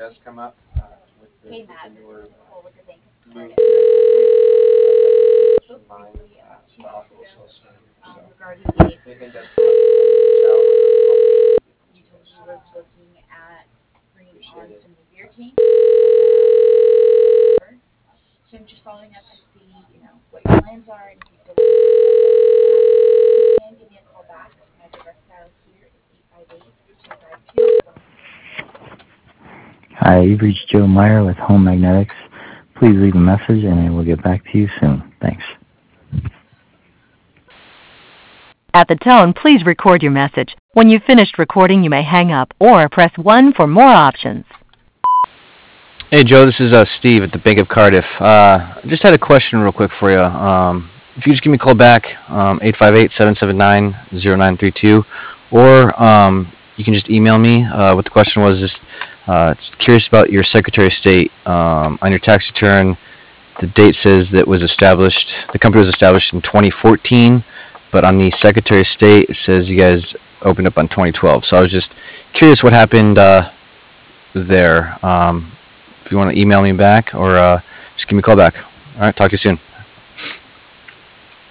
does come up with Hey the Matt, this newer is Nicole with the Bank of move Cardiff. We keep spoke in mind briefly the 2 weeks hospital ago still standard. So regarding the if anything does come up, reach out. you told me you were looking at bringing Appreciate on it. some new beer teams around October. So I'm just following up to see, what your plans are and if you still want to you can give me a call back. My direct dial here is 858-252-11. Hi, you've reached Joe Meyer with Home Magnetics. Please leave a message and I will get back to you soon. Thanks. At the tone, please record your message. When you've finished recording, you may hang up or press 1 for more options. Hey Joe, this is Steve at the Bank of Cardiff. Just had a question real quick for you. If you just give me a call back, 858-779-0932, or you can just email me. What the question was, just curious about your Secretary of State on your tax return. The date says that the company was established in 2014, but on the Secretary of State it says you guys opened up on 2012. So I was just curious what happened there. If you want to email me back or just give me a call back. All right, talk to you soon.